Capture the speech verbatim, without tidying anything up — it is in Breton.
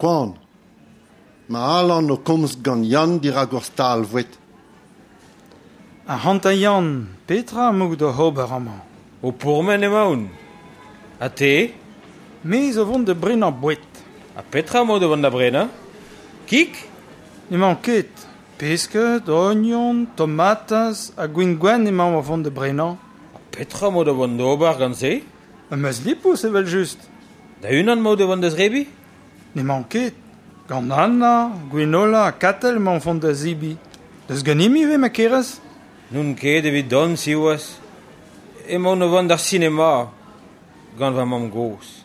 Kwan. Ma alan no komst gant Jan dir a gor stal vwet. A hant a Jan, petra moug de hober amañ. O pourmen emaon. A te? Me zo vont de brenna bouet. A petra mo de vant da brena? Kik? Emañ ket. Pesket, oignon, tomatas, a gwin-gwen emañ a vont de brenna. A petra mo de vant d'ober gant se? A meus lipous evel just. Da unan mo de vant deus rebi? Emañ ket. Gant Anna, Gwenola, Katel emañ vont da zibi. Deus ganimi ve ma kerez? Nun ket evit don si oas. Emaon o vant d'ar sinema gant va mam gos.